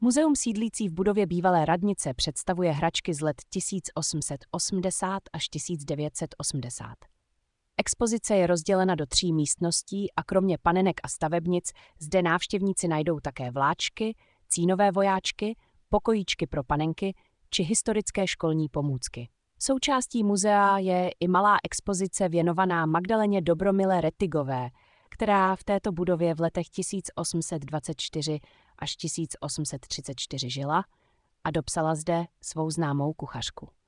Muzeum sídlící v budově bývalé radnice představuje hračky z let 1880 až 1980. Expozice je rozdělena do 3 místností a kromě panenek a stavebnic zde návštěvníci najdou také vláčky, cínové vojáčky, pokojíčky pro panenky či historické školní pomůcky. Součástí muzea je i malá expozice věnovaná Magdaleně Dobromile Rettigové, která v této budově v letech 1824 až 1834 žila a dopsala zde svou známou kuchařku.